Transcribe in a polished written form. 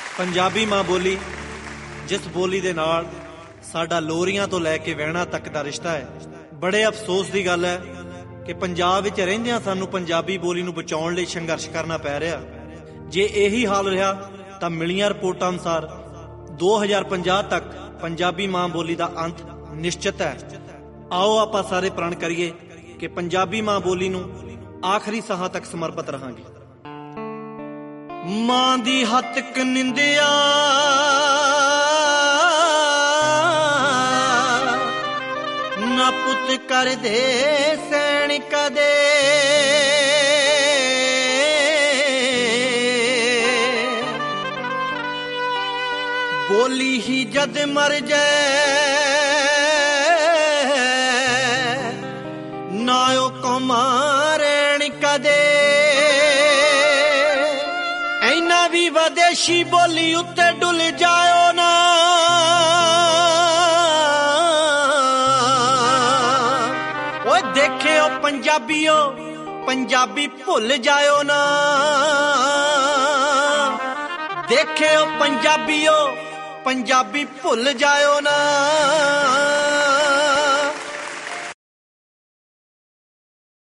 ਪੰਜਾਬੀ ਮਾਂ ਬੋਲੀ ਜਿਸ ਬੋਲੀ ਦੇ ਨਾਲ ਸਾਡਾ ਲੋਰੀਆਂ ਤੋਂ ਲੈ ਕੇ ਵਹਿਣਾ ਤੱਕ ਦਾ ਰਿਸ਼ਤਾ ਹੈ। ਬੜੇ ਅਫਸੋਸ ਦੀ ਗੱਲ ਹੈ ਕਿ ਪੰਜਾਬ ਵਿੱਚ ਰਹਿੰਦਿਆਂ ਸਾਨੂੰ ਪੰਜਾਬੀ ਬੋਲੀ ਨੂੰ ਬਚਾਉਣ ਲਈ ਸੰਘਰਸ਼ ਕਰਨਾ ਪੈ ਰਿਹਾ। ਜੇ ਇਹੀ ਹਾਲ ਰਿਹਾ ਤਾਂ ਮਿਲੀਆਂ ਰਿਪੋਰਟਾਂ ਅਨੁਸਾਰ 2050 ਤੱਕ ਪੰਜਾਬੀ ਮਾਂ ਬੋਲੀ ਦਾ ਅੰਤ ਨਿਸ਼ਚਿਤ ਹੈ। ਆਓ ਆਪਾਂ ਸਾਰੇ ਪ੍ਰਣ ਕਰੀਏ ਕਿ ਪੰਜਾਬੀ ਮਾਂ ਬੋਲੀ ਨੂੰ ਆਖਰੀ ਸਾਹਾਂ ਤੱਕ ਸਮਰਪਿਤ ਰਹਾਂਗੇ। ਮਾਂ ਦੀ ਹੱਤਕ ਨਿੰਦਿਆ ਨਾ ਪੁੱਤ ਕਰਦੇ ਸੈਣ ਕਦੇ, ਬੋਲੀ ਹੀ ਜਦ ਮਰ ਜਾਏ ਨਾ ਉਹ ਕੁਮਾਰਣ ਕਦੇ। ਐਨਾ ਵੀ ਵਿਦੇਸ਼ੀ ਬੋਲੀ ਉੱਤੇ ਡੁੱਲ ਜਾਇਓ ਨਾ, ਓਏ ਦੇਖਿਓ ਪੰਜਾਬੀਓ ਪੰਜਾਬੀ ਭੁੱਲ ਜਾਇਓ ਨਾ, ਦੇਖਿਓ ਪੰਜਾਬੀਓ ਪੰਜਾਬੀ ਭੁੱਲ ਜਾਇਓ ਨਾ।